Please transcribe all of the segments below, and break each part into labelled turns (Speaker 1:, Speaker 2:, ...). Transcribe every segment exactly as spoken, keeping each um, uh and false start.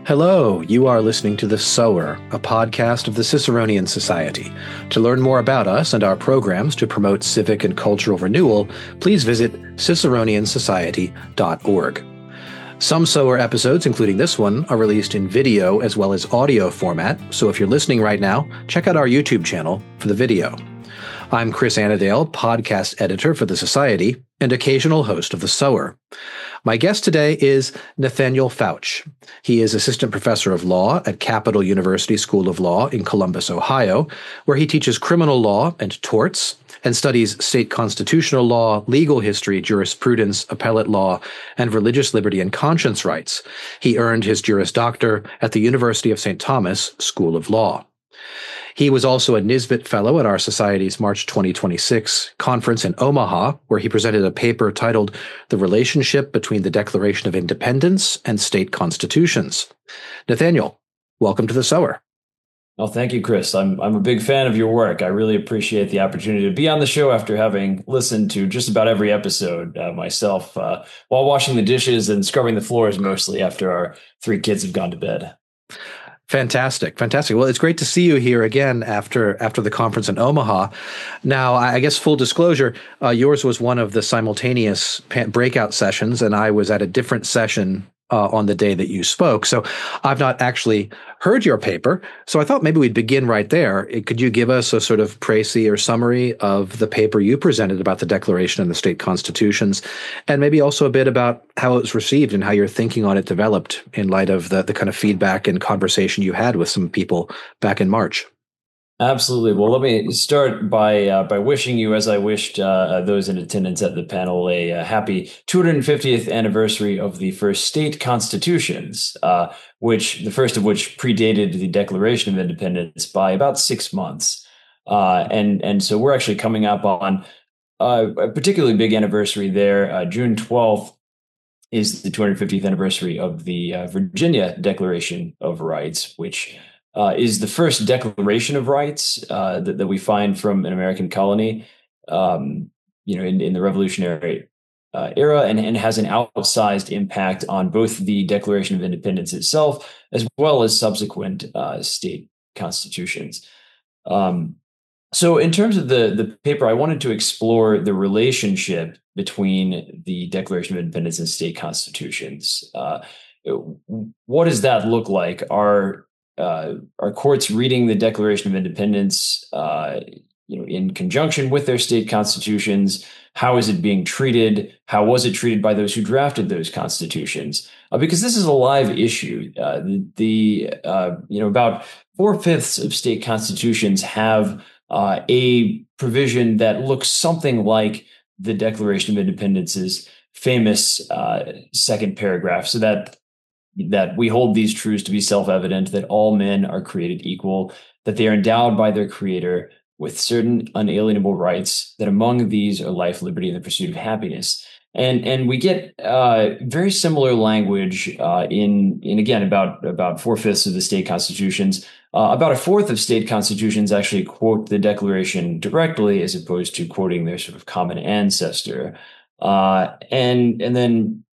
Speaker 1: Hello, you are listening to The Sower, a podcast of the Ciceronian Society. To learn more about us and our programs to promote civic and cultural renewal, please visit ciceronian society dot org. Some Sower episodes, including this one, are released in video as well as audio format, so if you're listening right now, check out our YouTube channel for the video. I'm Chris Annadale, podcast editor for the Society and occasional host of The Sower. My guest today is Nathaniel Fauch. He is assistant professor of law at Capital University School of Law in Columbus, Ohio, where he teaches criminal law and torts and studies state constitutional law, legal history, jurisprudence, appellate law, and religious liberty and conscience rights. He earned his Juris Doctor at the University of Saint Thomas School of Law. He was also a Nisbet Fellow at our Society's March twenty twenty-six conference in Omaha, where he presented a paper titled The Relationship Between the Declaration of Independence and State Constitutions. Nathaniel, welcome to The Sower.
Speaker 2: Well, thank you, Chris. I'm I'm a big fan of your work. I really appreciate the opportunity to be on the show after having listened to just about every episode uh, myself uh, while washing the dishes and scrubbing the floors, mostly after our three kids have gone to bed.
Speaker 1: Fantastic. Fantastic. Well, it's great to see you here again after after the conference in Omaha. Now, I guess full disclosure, uh, yours was one of the simultaneous breakout sessions, and I was at a different session uh, on the day that you spoke. So I've not actually heard your paper. So I thought maybe we'd begin right there. Could you give us a sort of précis or summary of the paper you presented about the Declaration and the state constitutions, and maybe also a bit about how it was received and how your thinking on it developed in light of the, the kind of feedback and conversation you had with some people back in March?
Speaker 2: Absolutely. Well, let me start by uh, by wishing you, as I wished uh, those in attendance at the panel, a, a happy two hundred fiftieth anniversary of the first state constitutions, uh, which the first of which predated the Declaration of Independence by about six months. Uh, and, and so we're actually coming up on uh, a particularly big anniversary there. Uh, June twelfth is the two hundred fiftieth anniversary of the uh, Virginia Declaration of Rights, which Uh, is the first Declaration of Rights uh, that, that we find from an American colony, um, you know, in, in the Revolutionary uh, era, and, and has an outsized impact on both the Declaration of Independence itself, as well as subsequent uh, state constitutions. Um, so in terms of the, the paper, I wanted to explore the relationship between the Declaration of Independence and state constitutions. Uh, what does that look like? Are Uh, are courts reading the Declaration of Independence, uh, you know, in conjunction with their state constitutions? How is it being treated? How was it treated by those who drafted those constitutions? Uh, because this is a live issue. Uh, the, the uh, you know, about four fifths of state constitutions have uh, a provision that looks something like the Declaration of Independence's famous uh, second paragraph, so that that we hold these truths to be self-evident, that all men are created equal, that they are endowed by their creator with certain unalienable rights, that among these are life, liberty, and the pursuit of happiness. And and we get uh, very similar language uh, in, in, again, about, about four-fifths of the state constitutions. Uh, about a fourth of state constitutions actually quote the Declaration directly, as opposed to quoting their sort of common ancestor. Uh, and, and then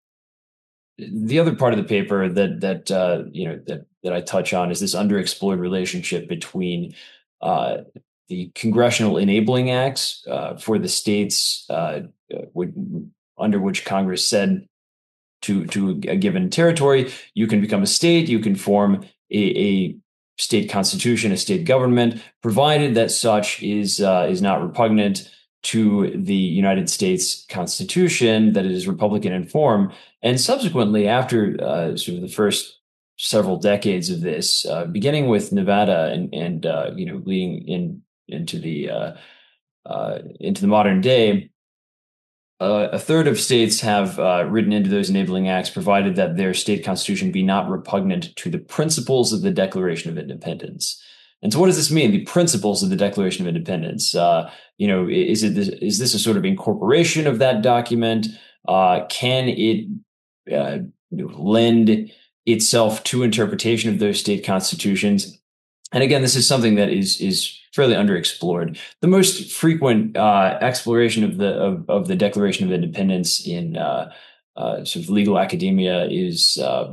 Speaker 2: the other part of the paper that that uh, you know that that I touch on is this underexplored relationship between uh, the congressional enabling acts uh, for the states uh, would, under which Congress said to to a given territory, you can become a state, you can form a, a state constitution, a state government, provided that such is uh, is not repugnant to the United States Constitution, that it is Republican in form. And subsequently, after uh, sort of the first several decades of this, uh, beginning with Nevada and, and uh, you know, leading in into the uh, uh, into the modern day, uh, a third of states have uh, written into those enabling acts, provided that their state constitution be not repugnant to the principles of the Declaration of Independence. And so what does this mean? The principles of the Declaration of Independence. Uh, you know, is it this, is this a sort of incorporation of that document? Uh, can it uh, you know, lend itself to interpretation of those state constitutions? And again, this is something that is is fairly underexplored. The most frequent uh, exploration of the of, of the Declaration of Independence in uh, uh, sort of legal academia is um,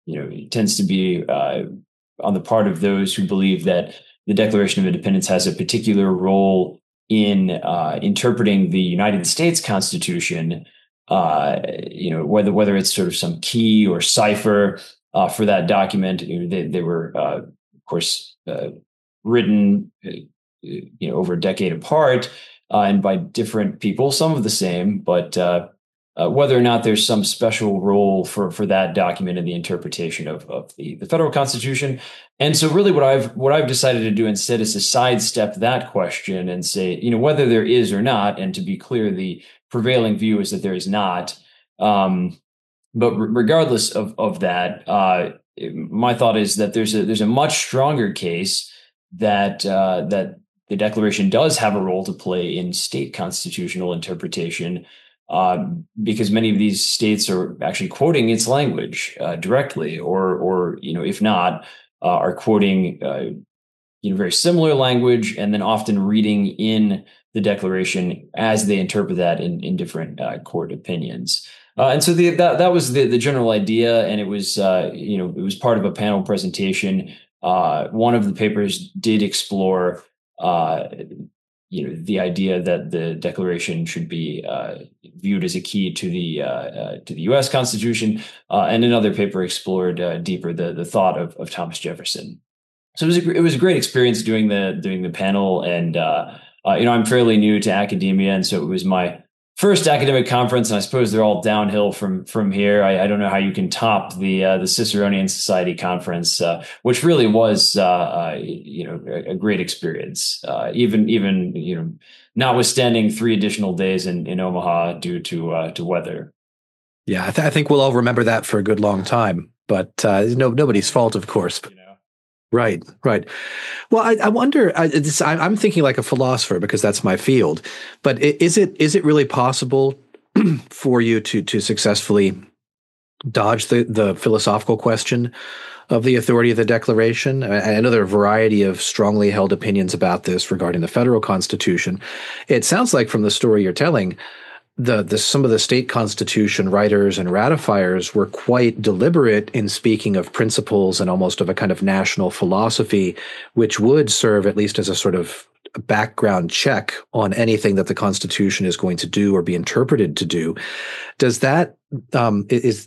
Speaker 2: you know, tends to be uh, on the part of those who believe that the Declaration of Independence has a particular role in uh, interpreting the United States Constitution. Uh, you know, whether whether it's sort of some key or cipher uh, for that document. You know, they they were, uh, of course, uh, written, uh, you know, over a decade apart uh, and by different people. Some of the same, but uh, uh, whether or not there's some special role for for that document in the interpretation of of the, the federal Constitution. And so, really, what I've what I've decided to do instead is to sidestep that question and say, you know, whether there is or not. And to be clear, the prevailing view is that there is not. Um, but re- regardless of of that, uh, my thought is that there's a there's a much stronger case that uh, that the Declaration does have a role to play in state constitutional interpretation, uh, because many of these states are actually quoting its language uh, directly, or or you know, if not, uh, are quoting uh, you know, very similar language, and then often reading in the Declaration as they interpret that in, in different uh, court opinions. Uh, and so the, that that was the, the general idea, and it was uh, you know, it was part of a panel presentation. Uh, one of the papers did explore uh, you know, the idea that the Declaration should be uh, viewed as a key to the uh, uh, to the U S Constitution, uh, and another paper explored uh, deeper the the thought of, of Thomas Jefferson. So it was a, it was a great experience doing the doing the panel, and uh, uh, you know, I'm fairly new to academia, and so it was my first academic conference, and I suppose they're all downhill from from here. I, I don't know how you can top the uh, the Ciceronian Society conference, uh, which really was uh, uh, you know, a, a great experience. Uh, even even you know, notwithstanding three additional days in, in Omaha due to uh, to weather.
Speaker 1: Yeah, I, th- I think we'll all remember that for a good long time. But uh, no, nobody's fault, of course. But-
Speaker 2: You know?
Speaker 1: Right, right. Well, I, I wonder. I, it's, I, I'm thinking like a philosopher because that's my field. But is it is it really possible for you to to successfully dodge the the philosophical question of the authority of the Declaration? I, I know there are a variety of strongly held opinions about this regarding the federal Constitution. It sounds like from the story you're telling, the, the some of the state constitution writers and ratifiers were quite deliberate in speaking of principles and almost of a kind of national philosophy, which would serve at least as a sort of background check on anything that the Constitution is going to do or be interpreted to do. Does that um, is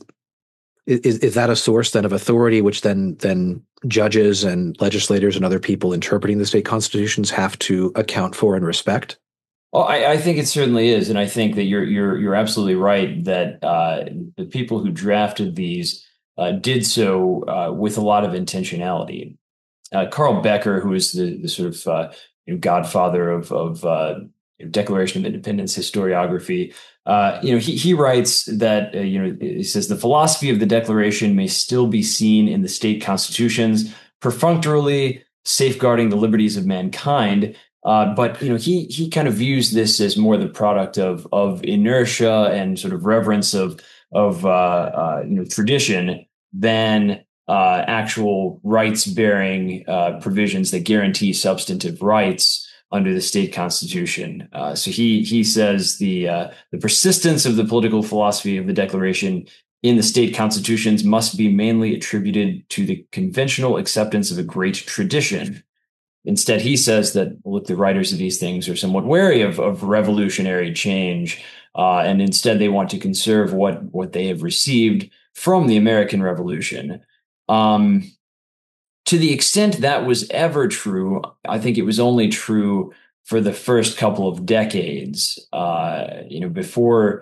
Speaker 1: is is that a source then of authority, which then then judges and legislators and other people interpreting the state constitutions have to account for and respect?
Speaker 2: Well, I, I think it certainly is, and I think that you're you're you're absolutely right that uh, the people who drafted these uh, did so uh, with a lot of intentionality. Uh, Carl Becker, who is the, the sort of uh, you know, godfather of of uh, Declaration of Independence historiography, uh, you know, he he writes that uh, you know, he says the philosophy of the Declaration may still be seen in the state constitutions, perfunctorily safeguarding the liberties of mankind. Uh, but you know, he he kind of views this as more the product of of inertia and sort of reverence of of uh, uh, you know, tradition than uh, actual rights-bearing uh, provisions that guarantee substantive rights under the state constitution. Uh, so he he says the uh, the persistence of the political philosophy of the Declaration in the state constitutions must be mainly attributed to the conventional acceptance of a great tradition. Instead, he says that, look, the writers of these things are somewhat wary of, of revolutionary change, uh, and instead they want to conserve what, what they have received from the American Revolution. Um, to the extent that was ever true, I think it was only true for the first couple of decades, uh, you know, before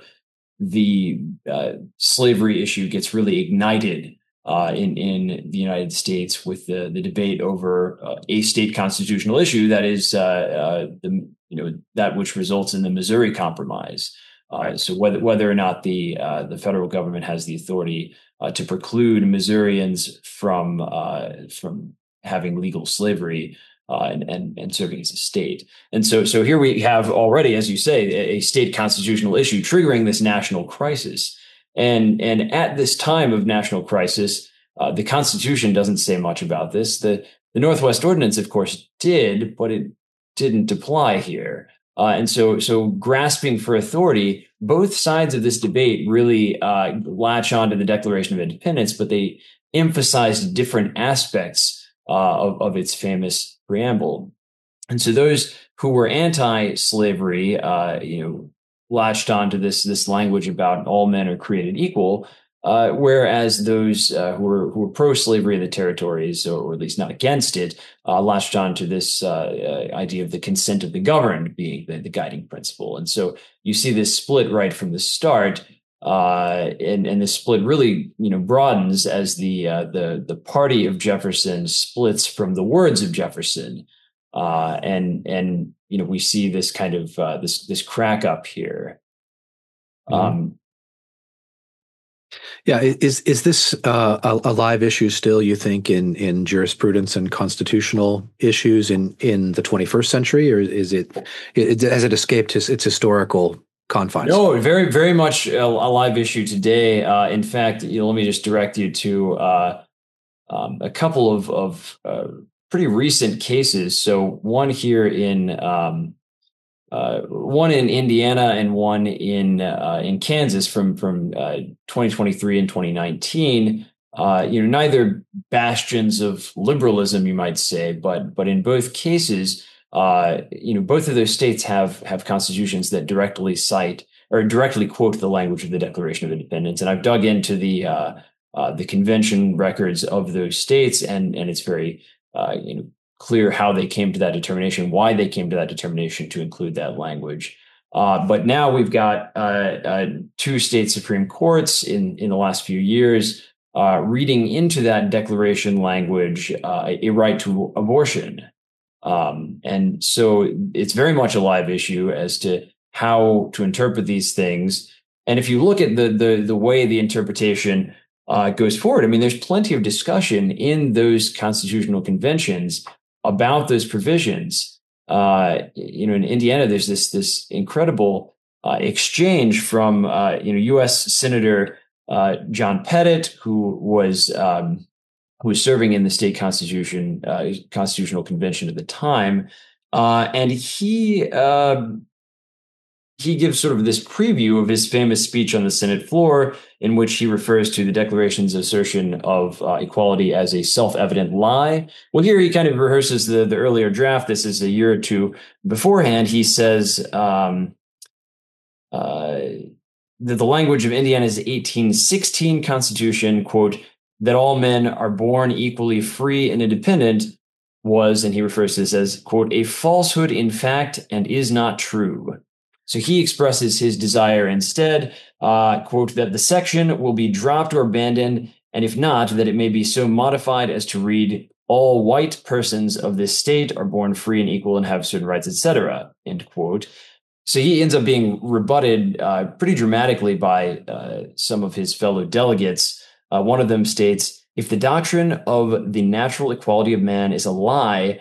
Speaker 2: the uh, slavery issue gets really ignited Uh, in in the United States with the the debate over uh, a state constitutional issue that is uh, uh, the you know that which results in the Missouri Compromise. Uh, right. So whether whether or not the uh, the federal government has the authority uh, to preclude Missourians from uh, from having legal slavery uh, and and and serving as a state. And so so here we have already, as you say, a, a state constitutional issue triggering this national crisis. And and at this time of national crisis, uh, the Constitution doesn't say much about this. The the Northwest Ordinance, of course, did, but it didn't apply here. Uh, and so, so grasping for authority, both sides of this debate really uh, latch onto the Declaration of Independence, but they emphasize different aspects uh, of, of its famous preamble. And so, those who were anti-slavery, uh, you know, latched onto this this language about all men are created equal. Uh, whereas those uh, who were who were pro-slavery in the territories, or at least not against it, uh, latched on to this uh, uh, idea of the consent of the governed being the, the guiding principle. And so you see this split right from the start, uh, and and this split really, you know, broadens as the uh, the the party of Jefferson splits from the words of Jefferson, uh, and and you know we see this kind of uh, this this crack up here.
Speaker 1: Mm-hmm.
Speaker 2: Um,
Speaker 1: Yeah, is is this uh, a, a live issue still, you think, in, in jurisprudence and constitutional issues in, in the twenty-first century, or is it, it has it escaped its, its historical confines?
Speaker 2: No, very very much a, a live issue today. Uh, in fact, you know, let me just direct you to uh, um, a couple of of uh, pretty recent cases. So one here in um, Uh, one in Indiana and one in uh, in Kansas from from uh, twenty twenty-three and twenty nineteen. Uh, you know, neither bastions of liberalism, you might say, but but in both cases, uh, you know, both of those states have have constitutions that directly cite or directly quote the language of the Declaration of Independence. And I've dug into the uh, uh, the convention records of those states, and and it's very uh, you know. clear how they came to that determination, why they came to that determination to include that language. Uh, but now we've got uh, uh, two state Supreme Courts in, in the last few years uh, reading into that declaration language uh, a right to abortion. Um, and so it's very much a live issue as to how to interpret these things. And if you look at the the, the way the interpretation uh, goes forward, I mean, there's plenty of discussion in those constitutional conventions about those provisions. Uh, you know, in Indiana, there's this this incredible uh, exchange from uh, you know U S Senator uh, John Pettit, who was um, who was serving in the state constitution uh, constitutional convention at the time, uh, and he uh, he gives sort of this preview of his famous speech on the Senate floor, in which he refers to the Declaration's assertion of uh, equality as a self-evident lie. Well, here he kind of rehearses the, the earlier draft. This is a year or two beforehand. He says um, uh, that the language of Indiana's eighteen sixteen Constitution, quote, that all men are born equally free and independent, was, and he refers to this as, quote, a falsehood in fact and is not true. So he expresses his desire instead, uh, quote, that the section will be dropped or abandoned, and if not, that it may be so modified as to read, all white persons of this state are born free and equal and have certain rights, et cetera, end quote. So he ends up being rebutted uh, pretty dramatically by uh, some of his fellow delegates. Uh, one of them states, if the doctrine of the natural equality of man is a lie,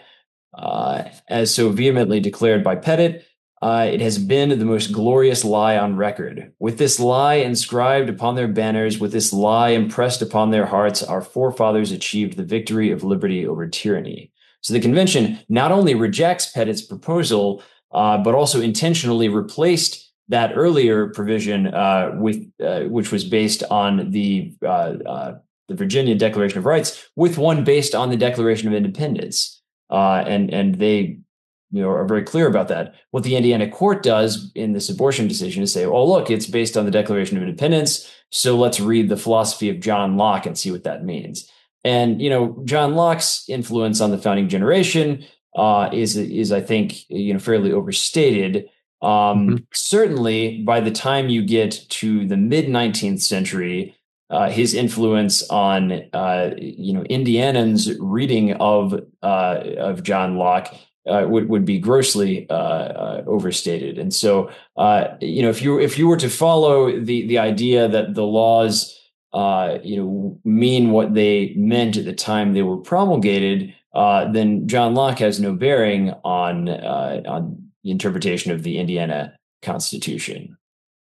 Speaker 2: uh, as so vehemently declared by Pettit, Uh, it has been the most glorious lie on record. With this lie inscribed upon their banners, with this lie impressed upon their hearts, our forefathers achieved the victory of liberty over tyranny. So the convention not only rejects Pettit's proposal, uh, but also intentionally replaced that earlier provision, uh, with uh, which was based on the uh, uh, the Virginia Declaration of Rights, with one based on the Declaration of Independence, uh, and and they. You know, are very clear about that. What the Indiana court does in this abortion decision is say, oh, look, it's based on the Declaration of Independence, so let's read the philosophy of John Locke and see what that means. And, you know, John Locke's influence on the founding generation uh, is, is, I think, you know, fairly overstated. Um, mm-hmm. Certainly, by the time you get to the mid-nineteenth century, uh, his influence on, uh, you know, Indianans' reading of uh, of John Locke Uh, would would be grossly uh, uh, overstated, and so uh, you know if you if you were to follow the the idea that the laws uh, you know mean what they meant at the time they were promulgated, uh, then John Locke has no bearing on uh, on the interpretation of the Indiana Constitution.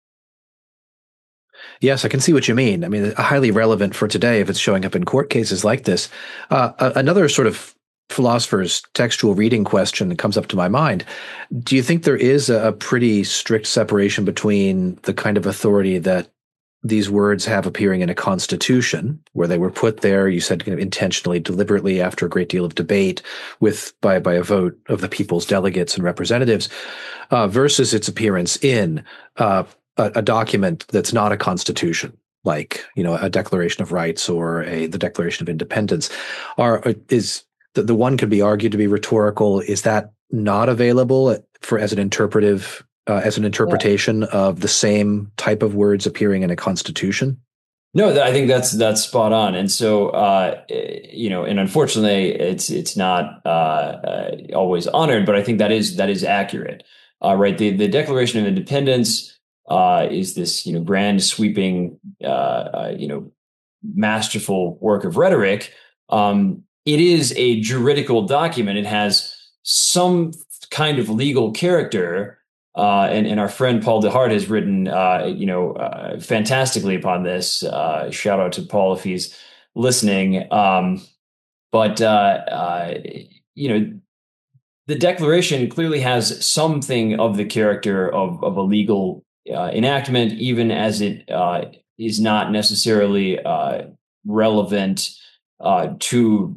Speaker 1: Yes, I can see what you mean. I mean, highly relevant for today if it's showing up in court cases like this. Uh, another sort of philosopher's textual reading question that comes up to my mind. Do you think there is a, a pretty strict separation between the kind of authority that these words have appearing in a constitution, where they were put there, you said, kind of intentionally, deliberately, after a great deal of debate, with by by a vote of the people's delegates and representatives, uh, versus its appearance in uh, a, a document that's not a constitution, like, you know, a Declaration of Rights or a the Declaration of Independence? Are is the, the one could be argued to be rhetorical? Is that not available for as an interpretive? Uh, as an interpretation yeah. of the same type of words appearing in a constitution?
Speaker 2: No, I think that's that's spot on. And so, uh, you know, and unfortunately, it's it's not uh, uh, always honored, but I think that is that is accurate, uh, right? The the Declaration of Independence uh, is this, you know, grand, sweeping, uh, uh, you know, masterful work of rhetoric. Um, it is a juridical document. It has some kind of legal character. Uh, and, and our friend Paul DeHart has written, uh, you know, uh, fantastically upon this. Uh, shout out to Paul if he's listening. Um, but, uh, uh, you know, the Declaration clearly has something of the character of, of a legal uh, enactment, even as it uh, is not necessarily uh, relevant uh, to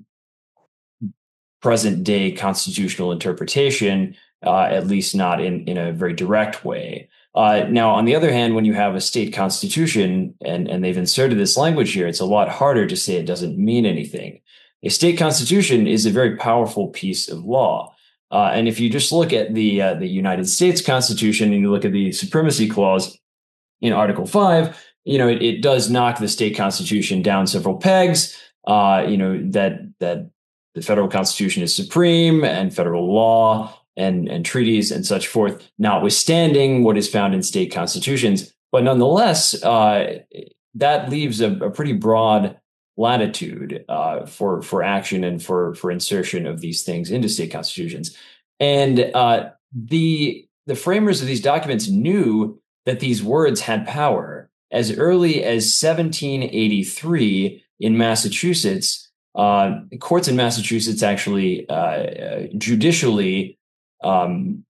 Speaker 2: present day constitutional interpretation. Uh, at least not in, in a very direct way. Uh, now, on the other hand, when you have a state constitution and, and they've inserted this language here, it's a lot harder to say it doesn't mean anything. A state constitution is a very powerful piece of law. Uh, and if you just look at the uh, the United States Constitution and you look at the Supremacy Clause in Article five, you know, it, it does knock the state constitution down several pegs, uh, you know, that that the federal constitution is supreme and federal law and, and treaties and such forth, notwithstanding what is found in state constitutions. But nonetheless, uh, that leaves a, a pretty broad latitude uh, for, for action and for, for insertion of these things into state constitutions. And uh, the, the framers of these documents knew that these words had power. As early as seventeen eighty-three in Massachusetts, uh, courts in Massachusetts actually uh, uh, judicially Um,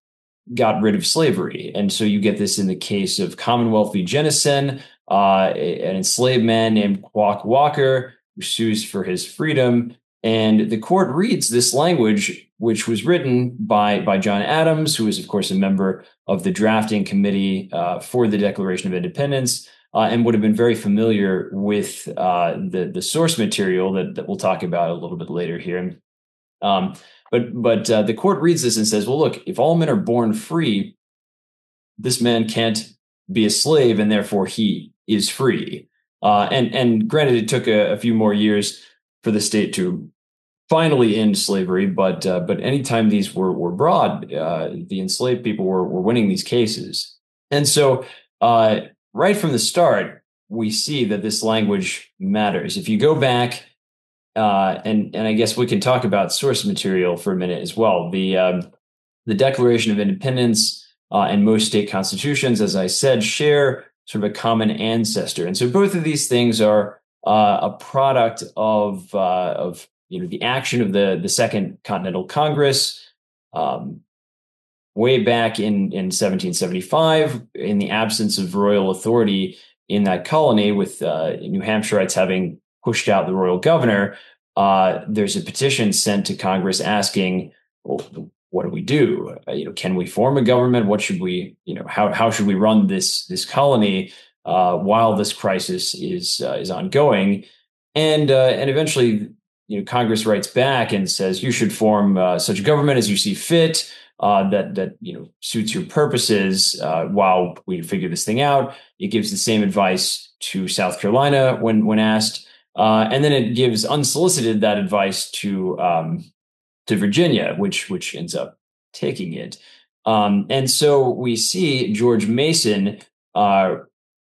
Speaker 2: got rid of slavery. And so you get this in the case of Commonwealth v. Jennison, uh, an enslaved man named Quock Walker who sues for his freedom. And the court reads this language, which was written by, by John Adams, who is, of course, a member of the drafting committee uh, for the Declaration of Independence, uh, and would have been very familiar with uh, the, the source material that, that we'll talk about a little bit later here. Um, But but uh, the court reads this and says, well, look, if all men are born free, this man can't be a slave and therefore he is free. Uh, and, and granted, it took a, a few more years for the state to finally end slavery. But uh, but anytime these were, were brought, uh, the enslaved people were, were winning these cases. And so uh, right from the start, we see that this language matters. If you go back, Uh, and and I guess we can talk about source material for a minute as well. The um, the Declaration of Independence uh, and most state constitutions, as I said, share sort of a common ancestor, and so both of these things are uh, a product of uh, of you know the action of the the Second Continental Congress um, way back in in seventeen seventy-five, in the absence of royal authority in that colony, with uh, New Hampshireites having pushed out the royal governor. Uh, there's a petition sent to Congress asking, well, what do we do? Uh, you know, can we form a government? What should we, you know, how how should we run this this colony uh, while this crisis is uh, is ongoing? And uh, and eventually, you know, Congress writes back and says you should form uh, such a government as you see fit, uh, that that you know suits your purposes. Uh, while we figure this thing out, it gives the same advice to South Carolina when when asked. Uh, and then it gives unsolicited that advice to um, to Virginia, which which ends up taking it. Um, and so we see George Mason uh,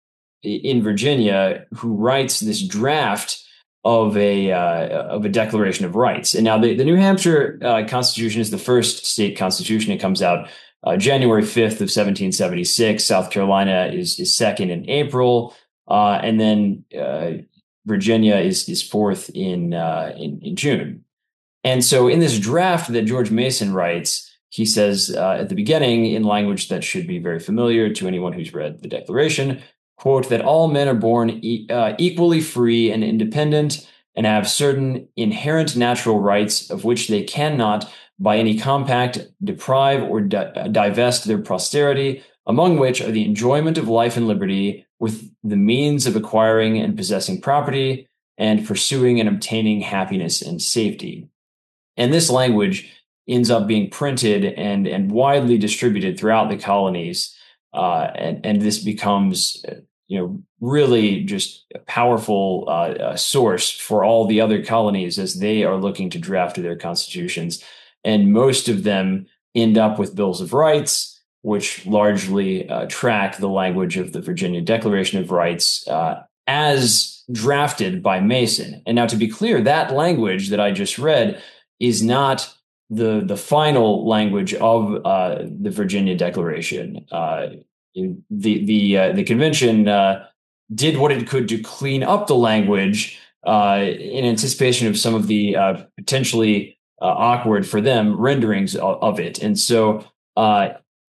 Speaker 2: in Virginia, who writes this draft of a uh, of a Declaration of Rights. And now the, the New Hampshire uh, Constitution is the first state constitution. It comes out uh, January fifth of seventeen seventy-six. South Carolina is is second in April, uh, and then uh, Virginia is is fourth in uh, in, in June. And so in this draft that George Mason writes, he says uh, at the beginning, in language that should be very familiar to anyone who's read the Declaration, quote, that all men are born e- uh, equally free and independent and have certain inherent natural rights of which they cannot, by any compact, deprive or di- divest their posterity, among which are the enjoyment of life and liberty, with the means of acquiring and possessing property, and pursuing and obtaining happiness and safety. And this language ends up being printed and, and widely distributed throughout the colonies. Uh, and, and this becomes, you know, really just a powerful uh, uh, source for all the other colonies as they are looking to draft their constitutions. And most of them end up with bills of rights, which largely uh, track the language of the Virginia Declaration of Rights uh, as drafted by Mason. And now, to be clear, that language that I just read is not the the final language of uh, the Virginia Declaration. Uh, the the uh, the convention uh, did what it could to clean up the language uh, in anticipation of some of the uh, potentially uh, awkward for them renderings of, of it, and so uh,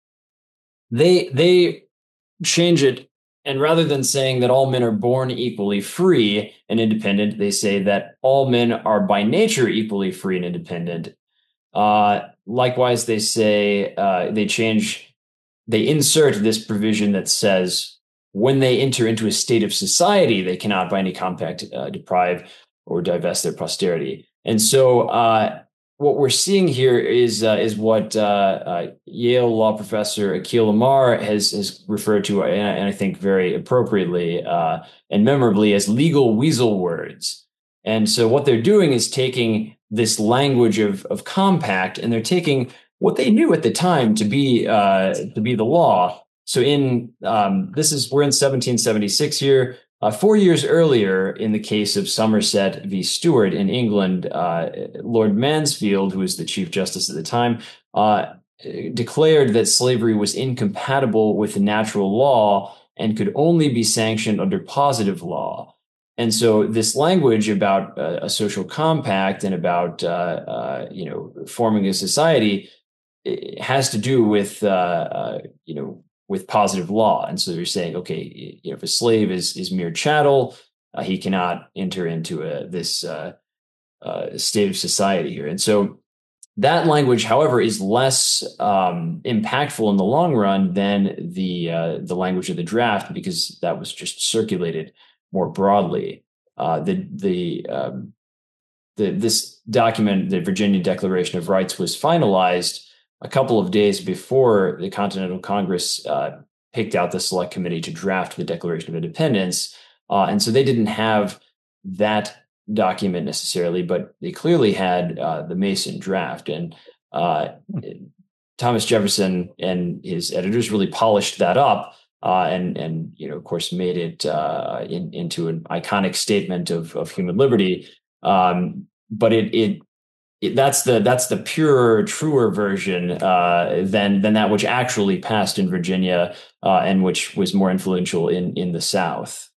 Speaker 2: they they change it. And rather than saying that all men are born equally free and independent, they say that all men are by nature equally free and independent. Uh, likewise, they say uh, they change, they insert this provision that says when they enter into a state of society, they cannot by any compact uh, deprive or divest their posterity. And so uh, what we're seeing here is uh, is what uh, uh, Yale law professor Akhil Amar has, has referred to, and I think very appropriately uh, and memorably, as legal weasel words. And so what they're doing is taking this language of, of compact, and they're taking what they knew at the time to be uh, to be the law. So in um, this is we're in seventeen seventy-six here. Uh, four years earlier, in the case of Somerset v. Stewart in England, uh, Lord Mansfield, who was the Chief Justice at the time, uh, declared that slavery was incompatible with natural law and could only be sanctioned under positive law. And so this language about uh, a social compact and about, uh, uh, you know, forming a society has to do with, uh, uh, you know, with positive law. And so they're saying, okay, you know, if a slave is is mere chattel, uh, he cannot enter into a, this uh, uh, state of society here. And so that language, however, is less um, impactful in the long run than the uh, the language of the draft, because that was just circulated more broadly. Uh, the the um, the this document, the Virginia Declaration of Rights, was finalized a couple of days before the Continental Congress uh, picked out the Select Committee to draft the Declaration of Independence. Uh, and so they didn't have that document necessarily, but they clearly had uh, the Mason draft. And uh, Thomas Jefferson and his editors really polished that up uh, and, and, you know, of course, made it uh, in, into an iconic statement of, of human liberty. Um, but it, it It, that's the that's the purer, truer version uh, than than that which actually passed in Virginia uh, and which was more influential in in the South.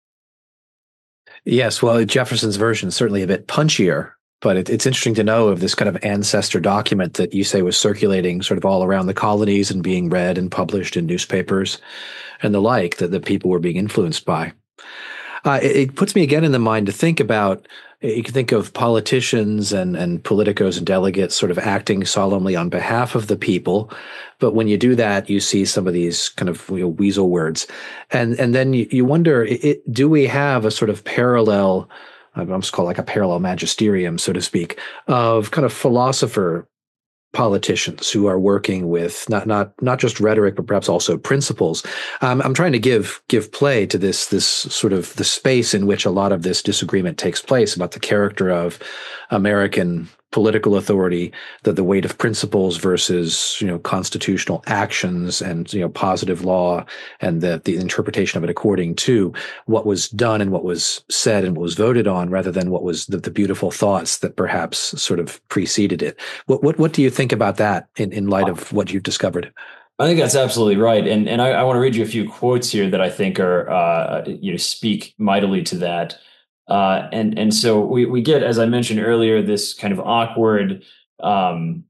Speaker 1: Yes, well, Jefferson's version is certainly a bit punchier, but it, it's interesting to know of this kind of ancestor document that you say was circulating sort of all around the colonies and being read and published in newspapers and the like, that the people were being influenced by. Uh, it, it puts me again in the mind to think about, you can think of politicians and, and politicos and delegates sort of acting solemnly on behalf of the people. But when you do that, you see some of these kind of, you know, weasel words. And and then you, you wonder, it, do we have a sort of parallel, I'm just called like a parallel magisterium, so to speak, of kind of philosopher politicians who are working with not not not just rhetoric, but perhaps also principles. Um, I'm trying to give give play to this this sort of the space in which a lot of this disagreement takes place about the character of American political authority, that the weight of principles versus, you know, constitutional actions and, you know, positive law, and the the interpretation of it according to what was done and what was said and what was voted on, rather than what was the, the beautiful thoughts that perhaps sort of preceded it. What what what do you think about that in, in light of what you've discovered?
Speaker 2: I think that's absolutely right, and and I, I want to read you a few quotes here that I think are uh, you know speak mightily to that. Uh, and and so we we get, as I mentioned earlier, this kind of awkward um,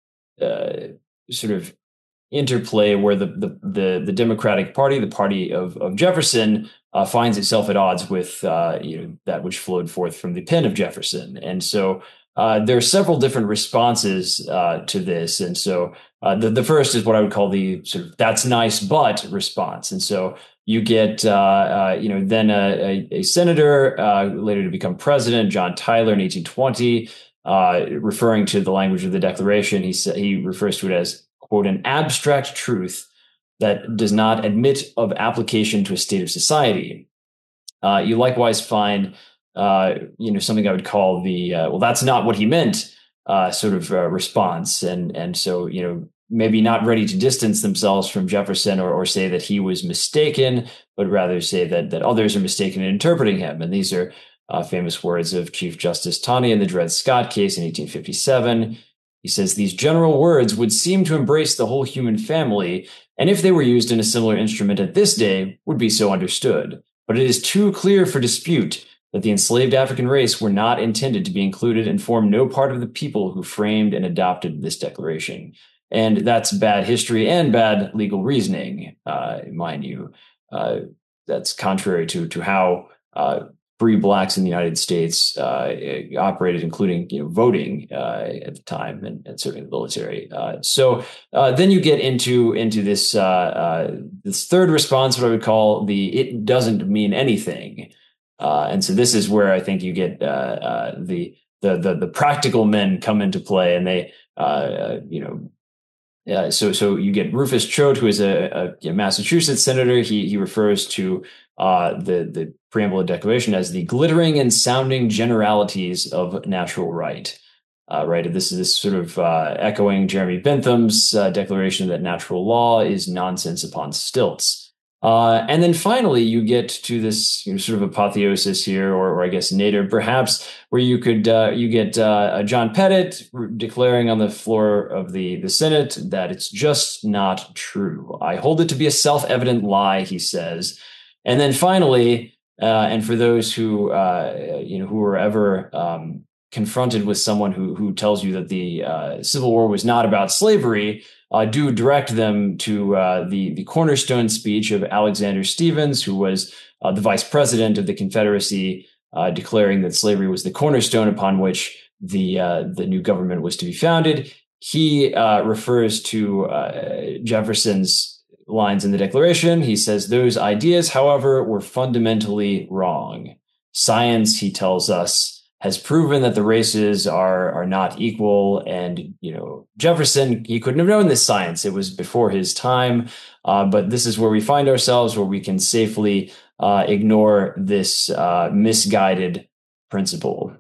Speaker 2: uh, sort of interplay where the the the, the Democratic Party, the party of of Jefferson, uh, finds itself at odds with uh, you know that which flowed forth from the pen of Jefferson, and so uh, there are several different responses uh, to this, and so uh, the the first is what I would call the sort of "that's nice but" response, and so you get uh, uh, you know then a, a, a senator uh, later to become president, John Tyler, in eighteen twenty, uh, referring to the language of the Declaration, he sa- he refers to it as, quote, an abstract truth that does not admit of application to a state of society. Uh, you likewise find, uh, you know, something I would call the, uh, well, that's not what he meant, uh, sort of uh, response. And, and so, you know, maybe not ready to distance themselves from Jefferson or, or say that he was mistaken, but rather say that, that others are mistaken in interpreting him. And these are uh, famous words of Chief Justice Taney in the Dred Scott case in eighteen fifty-seven. He says, these general words would seem to embrace the whole human family, and if they were used in a similar instrument at this day, would be so understood. But it is too clear for dispute that the enslaved African race were not intended to be included and form no part of the people who framed and adopted this declaration. And that's bad history and bad legal reasoning, uh, mind you. Uh, that's contrary to, to how uh, free blacks in the United States uh, operated, including you know voting uh, at the time and, and serving the military. Uh, so uh, then you get into into this uh, uh, this third response, what I would call the "it doesn't mean anything," uh, and so this is where I think you get uh, uh, the, the the the practical men come into play, and they uh, uh, you know. Uh, so, so you get Rufus Choate, who is a, a, a Massachusetts senator. He he refers to uh, the the preamble of the Declaration as the glittering and sounding generalities of natural right. Uh, right, and this is this sort of uh, echoing Jeremy Bentham's uh, declaration that natural law is nonsense upon stilts. Uh, and then finally, you get to this you know, sort of apotheosis here, or, or I guess nadir, perhaps, where you could uh, you get uh, John Pettit declaring on the floor of the, the Senate that it's just not true. I hold it to be a self-evident lie, he says. And then finally, uh, and for those who uh, you know who are ever um, confronted with someone who who tells you that the uh, Civil War was not about slavery, Uh, do direct them to uh, the the cornerstone speech of Alexander Stephens, who was uh, the vice president of the Confederacy, uh, declaring that slavery was the cornerstone upon which the uh, the new government was to be founded. He uh, refers to uh, Jefferson's lines in the Declaration. He says those ideas, however, were fundamentally wrong. Science, he tells us, has proven that the races are are not equal. And, you know, Jefferson, he couldn't have known this science. It was before his time. Uh, but this is where we find ourselves, where we can safely uh, ignore this uh, misguided principle.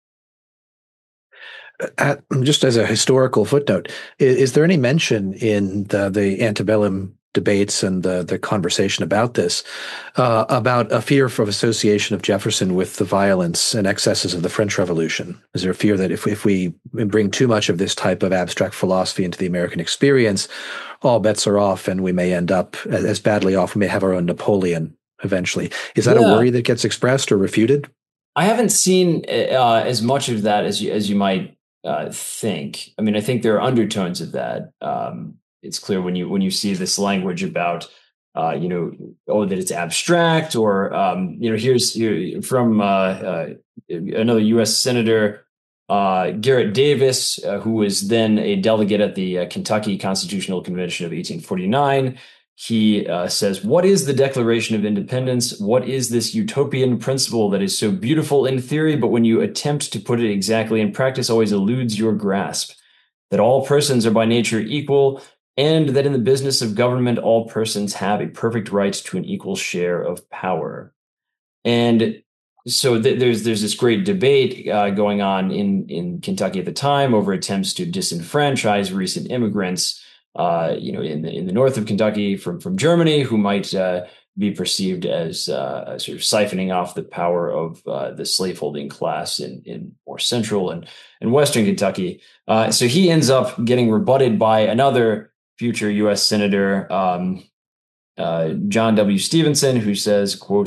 Speaker 1: Uh, just as a historical footnote, is, is there any mention in the, the antebellum debates and the the conversation about this, uh, about a fear of association of Jefferson with the violence and excesses of the French Revolution? Is there a fear that if, if we bring too much of this type of abstract philosophy into the American experience, all bets are off and we may end up as badly off? We may have our own Napoleon eventually. Is that yeah. a worry that gets expressed or refuted?
Speaker 2: I haven't seen uh, as much of that as you, as you might uh, think. I mean, I think there are undertones of that. Um, It's clear when you when you see this language about, uh, you know, oh, that it's abstract, or um, you know, here's here, from uh, uh, another U S Senator, uh, Garrett Davis, uh, who was then a delegate at the uh, Kentucky Constitutional Convention of eighteen forty-nine. He uh, says, "What is the Declaration of Independence? What is this utopian principle that is so beautiful in theory, but when you attempt to put it exactly in practice, always eludes your grasp? That all persons are by nature equal, and that in the business of government, all persons have a perfect right to an equal share of power." And so th- there's there's this great debate uh, going on in, in Kentucky at the time over attempts to disenfranchise recent immigrants, uh, you know, in the in the north of Kentucky from from Germany, who might uh, be perceived as uh, sort of siphoning off the power of uh, the slaveholding class in in more central and and western Kentucky. Uh, so he ends up getting rebutted by another future U S Senator, um, uh, John W. Stevenson, who says, quote,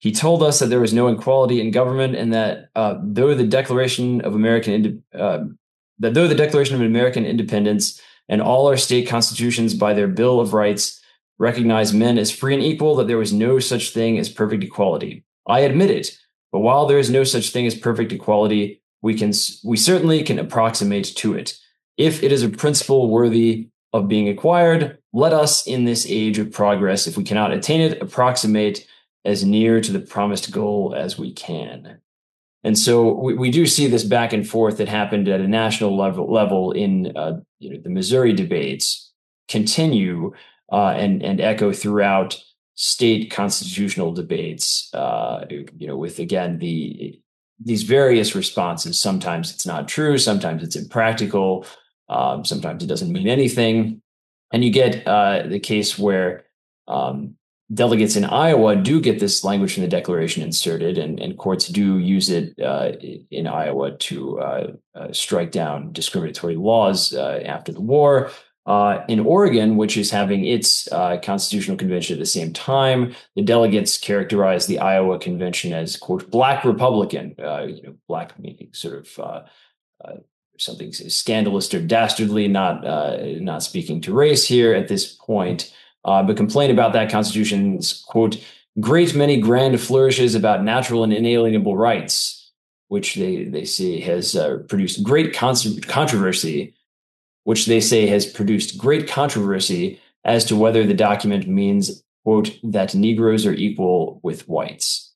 Speaker 2: He told us that there was no equality in government, and that uh, though the Declaration of American uh, that though the Declaration of American Independence and all our state constitutions by their Bill of Rights recognize men as free and equal, that there was no such thing as perfect equality. I admit it, but while there is no such thing as perfect equality, we can we certainly can approximate to it. If it is a principle worthy of being acquired, let us, in this age of progress, if we cannot attain it, approximate as near to the promised goal as we can. And so we, we do see this back and forth that happened at a national level, level in uh, you know, the Missouri debates continue uh, and, and echo throughout state constitutional debates, uh, you know, with, again, the these various responses. Sometimes it's not true. Sometimes it's impractical. Um, sometimes it doesn't mean anything. And you get uh, the case where um, delegates in Iowa do get this language from the Declaration inserted, and, and courts do use it uh, in Iowa to uh, uh, strike down discriminatory laws uh, after the war. Uh, in Oregon, which is having its uh, constitutional convention at the same time, the delegates characterize the Iowa convention as, quote, Black Republican, uh, you know, Black meaning sort of uh, uh, something scandalous or dastardly, not uh, not speaking to race here at this point. Uh, but complain about that Constitution's, quote, great many grand flourishes about natural and inalienable rights, which they, they say has uh, produced great con- controversy, which they say has produced great controversy as to whether the document means, quote, that Negroes are equal with whites.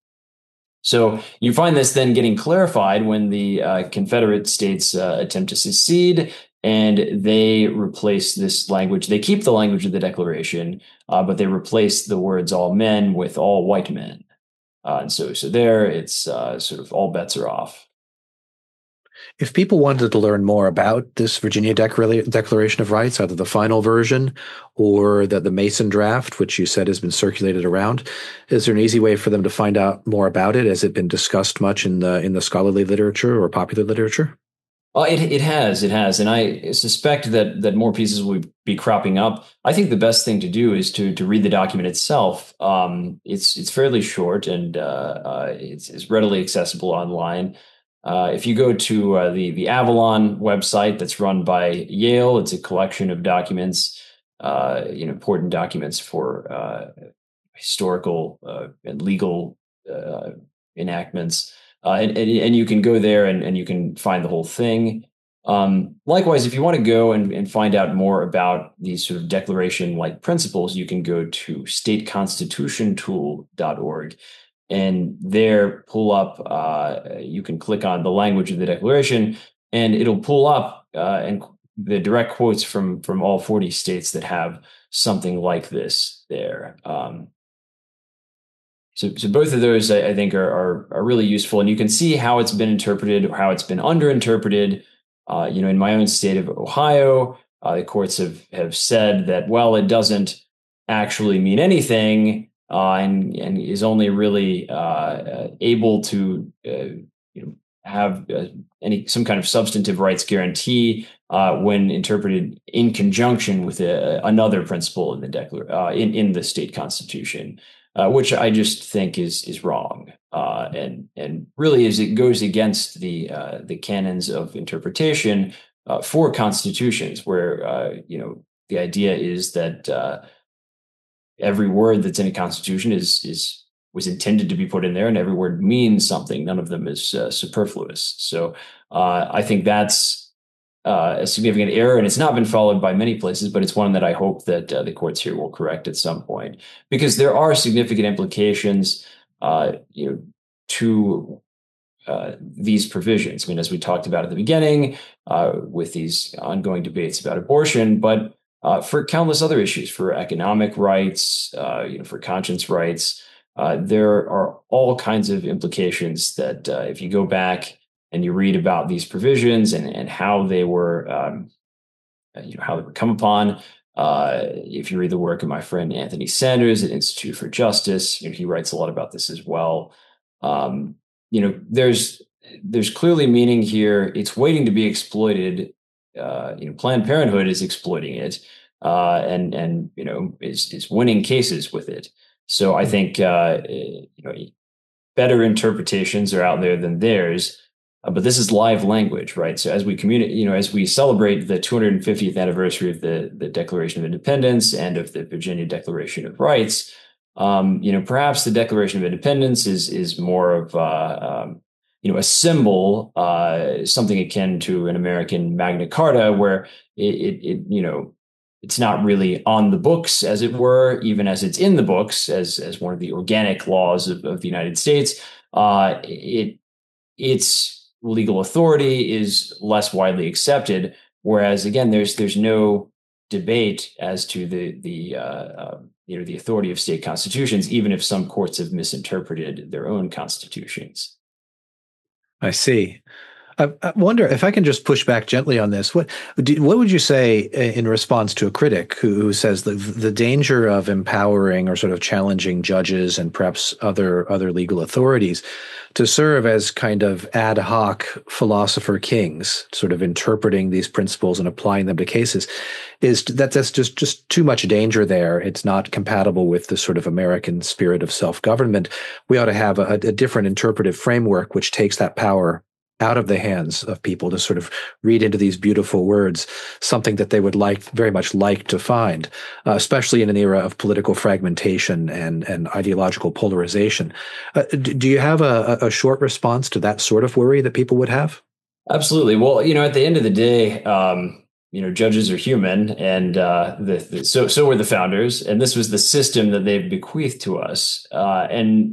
Speaker 2: So you find this then getting clarified when the uh, Confederate states uh, attempt to secede, and they replace this language. They keep the language of the Declaration, uh, but they replace the words all men with all white men. Uh, and so, so there it's uh, sort of all bets are off.
Speaker 1: If people wanted to learn more about this Virginia Declara- Declaration of Rights, either the final version or the, the Mason draft, which you said has been circulated around, is there an easy way for them to find out more about it? Has it been discussed much in the in the scholarly literature or popular literature?
Speaker 2: Uh, it it has, it has, and I suspect that that more pieces will be cropping up. I think the best thing to do is to to read the document itself. Um, it's it's fairly short, and uh, uh, it's, it's readily accessible online. Uh, if you go to uh, the the Avalon website that's run by Yale, it's a collection of documents, uh, you know, important documents for uh, historical uh, and legal uh, enactments. Uh, and, and and you can go there and, and you can find the whole thing. Um, likewise, if you want to go and, and find out more about these sort of declaration-like principles, you can go to state constitution tool dot org. And there, pull up, uh, you can click on the language of the Declaration, and it'll pull up uh, and the direct quotes from, from all forty states that have something like this there. Um, So, so both of those, I, I think, are, are are really useful, and you can see how it's been interpreted or how it's been underinterpreted. Uh, you know, in my own state of Ohio, uh, the courts have have said that, well, it doesn't actually mean anything, uh, and and is only really uh, uh, able to uh, you know have uh, any some kind of substantive rights guarantee uh, when interpreted in conjunction with a, another principle in the declar- uh, in in the state constitution. Uh, which I just think is is wrong, uh, and and really is it goes against the uh, the canons of interpretation uh, for constitutions, where uh, you know the idea is that uh, every word that's in a constitution is is was intended to be put in there, and every word means something. None of them is uh, superfluous. So uh, I think that's Uh, a significant error, and it's not been followed by many places, but it's one that I hope that uh, the courts here will correct at some point, because there are significant implications, uh, you know, to uh, these provisions. I mean, as we talked about at the beginning, uh, with these ongoing debates about abortion, but uh, for countless other issues, for economic rights, uh, you know, for conscience rights, uh, there are all kinds of implications that, uh, if you go back and you read about these provisions and, and how they were, um, you know, how they were come upon. Uh, if you read the work of my friend Anthony Sanders at Institute for Justice, you know, he writes a lot about this as well. Um, you know, there's there's clearly meaning here. It's waiting to be exploited. Uh, you know, Planned Parenthood is exploiting it, uh, and and you know is is winning cases with it. So I think uh, you know. better interpretations are out there than theirs. Uh, but this is live language, right? So as we communicate, you know, as we celebrate the two hundred fiftieth anniversary of the, the Declaration of Independence and of the Virginia Declaration of Rights, um, you know, perhaps the Declaration of Independence is is more of uh, um, you know, a symbol, uh, something akin to an American Magna Carta, where it, it, it you know, it's not really on the books, as it were, even as it's in the books as as one of the organic laws of, of the United States. Uh, it it's legal authority is less widely accepted, whereas again, there's there's no debate as to the the uh, uh, you know the authority of state constitutions, even if some courts have misinterpreted their own constitutions.
Speaker 1: I see. I, I wonder if I can just push back gently on this. What do, what would you say in response to a critic who, who says that the danger of empowering or sort of challenging judges and perhaps other other legal authorities to serve as kind of ad hoc philosopher kings, sort of interpreting these principles and applying them to cases, is that that's just just too much danger there. It's not compatible with the sort of American spirit of self-government. We ought to have a, a different interpretive framework which takes that power out of the hands of people to sort of read into these beautiful words something that they would like, very much like to find, uh, especially in an era of political fragmentation and, and ideological polarization. Uh, do, do you have a, a short response to that sort of worry that people would have?
Speaker 2: Absolutely. Well, you know, at the end of the day, um, you know, judges are human, and uh, the, the, so so were the founders, and this was the system that they've bequeathed to us, uh, and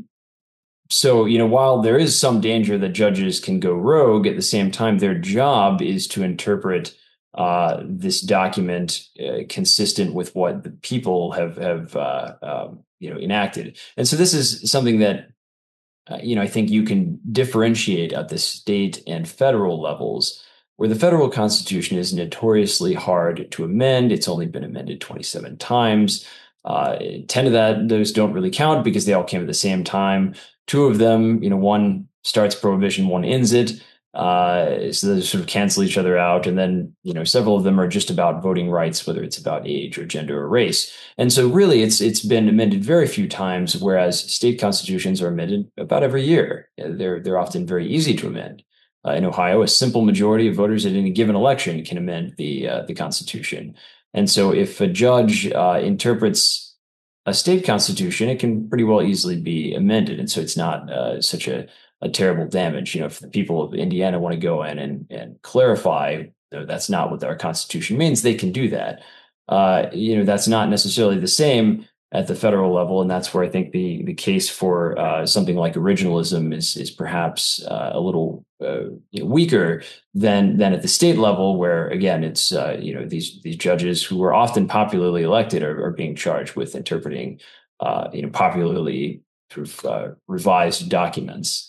Speaker 2: So, you know, while there is some danger that judges can go rogue, at the same time, their job is to interpret uh, this document uh, consistent with what the people have have uh, um, you know enacted. And so, this is something that uh, you know I think you can differentiate at the state and federal levels, where the federal Constitution is notoriously hard to amend. It's only been amended twenty-seven times. Uh, ten of that those don't really count because they all came at the same time. Two of them, you know, one starts prohibition, one ends it. Uh, so they sort of cancel each other out. And then, you know, several of them are just about voting rights, whether it's about age or gender or race. And so really it's it's been amended very few times, whereas state constitutions are amended about every year. They're, they're often very easy to amend. Uh, in Ohio, a simple majority of voters at any given election can amend the uh, the Constitution. And so if a judge uh, interprets a state constitution, it can pretty well easily be amended. And so it's not uh, such a, a terrible damage. You know, if the people of Indiana want to go in and, and clarify that that's not what our Constitution means, they can do that. Uh, you know, that's not necessarily the same at the federal level. And that's where I think the the case for uh, something like originalism is is perhaps uh, a little uh, you know, weaker than than at the state level, where again it's uh, you know these these judges who are often popularly elected are, are being charged with interpreting uh, you know popularly sort of uh, revised documents.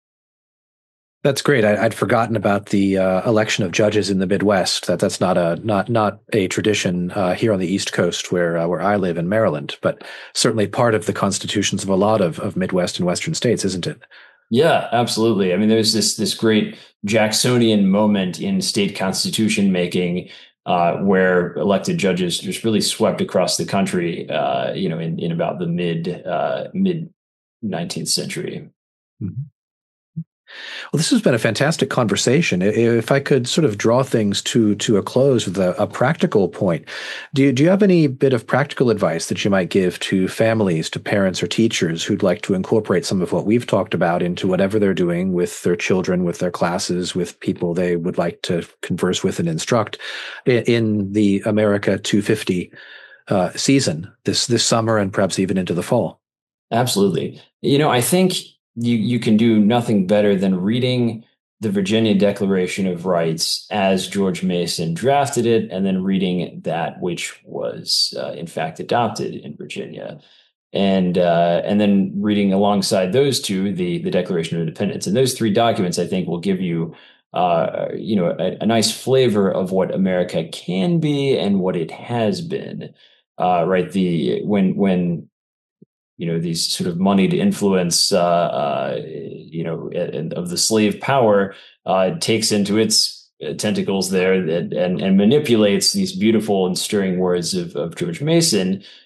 Speaker 1: That's great. I, I'd forgotten about the uh, election of judges in the Midwest. That that's not a not not a tradition uh, here on the East Coast, where uh, where I live in Maryland, but certainly part of the constitutions of a lot of, of Midwest and Western states, isn't it?
Speaker 2: Yeah, absolutely. I mean, there's this this great Jacksonian moment in state constitution making uh, where elected judges just really swept across the country. Uh, you know, in in about the mid uh, mid nineteenth century.
Speaker 1: Mm-hmm. Well, this has been a fantastic conversation. If I could sort of draw things to to a close with a, a practical point, do you, do you have any bit of practical advice that you might give to families, to parents or teachers who'd like to incorporate some of what we've talked about into whatever they're doing with their children, with their classes, with people they would like to converse with and instruct in the America two fifty uh, season this this summer and perhaps even into the fall?
Speaker 2: Absolutely. You know, I think you you can do nothing better than reading the Virginia Declaration of Rights as George Mason drafted it, and then reading that which was uh, in fact adopted in Virginia, and uh, and then reading alongside those two the the Declaration of Independence. And those three documents, I think, will give you uh, you know a, a nice flavor of what America can be and what it has been. Uh, right, the when when. you know, these sort of moneyed influence, uh, uh, you know, and of the slave power uh, takes into its tentacles there and, and, and manipulates these beautiful and stirring words of, of George Mason.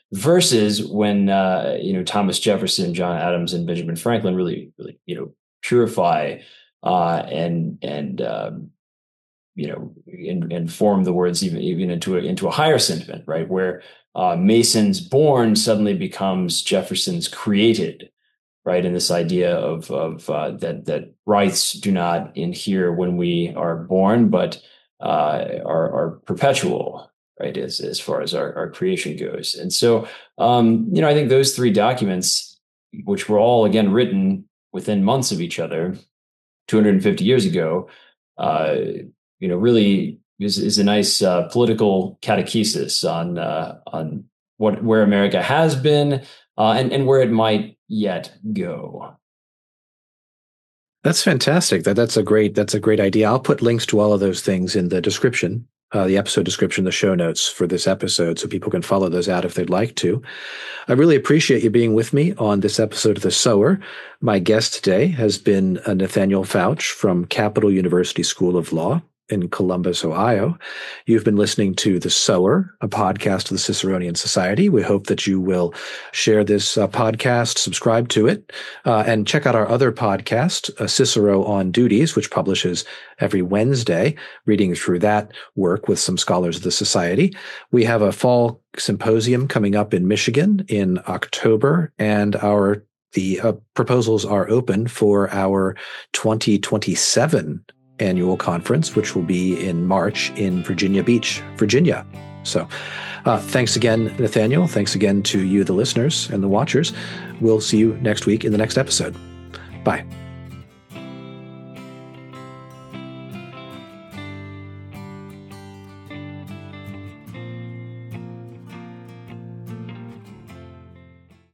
Speaker 2: versus when uh, you know Thomas Jefferson, John Adams, and Benjamin Franklin really, really you know purify uh, and and um, you know and, and form the words even even into a, into a higher sentiment, right? Where uh, Mason's born suddenly becomes Jefferson's created, right? And this idea of of uh, that that rights do not inhere when we are born, but uh, are are perpetual, right? As as far as our, our creation goes. And so, um, you know, I think those three documents, which were all again written within months of each other, two hundred fifty years ago, uh, you know, really is is a nice uh, political catechesis on uh, on what where America has been uh, and and where it might yet go.
Speaker 1: That's fantastic. That that's a great that's a great idea. I'll put links to all of those things in the description, uh, the episode description, the show notes for this episode, so people can follow those out if they'd like to. I really appreciate you being with me on this episode of The Sower. My guest today has been uh, Nathaniel Fauch from Capital University School of Law in Columbus, Ohio. You've been listening to The Sower, a podcast of the Ciceronian Society. We hope that you will share this uh, podcast, subscribe to it, uh, and check out our other podcast, uh, Cicero on Duties, which publishes every Wednesday, reading through that work with some scholars of the Society. We have a fall symposium coming up in Michigan in October, and our the uh, proposals are open for our twenty twenty-seven annual conference, which will be in March in Virginia Beach, Virginia. So uh, thanks again, Nathaniel. Thanks again to you, the listeners and the watchers. We'll see you next week in the next episode. Bye.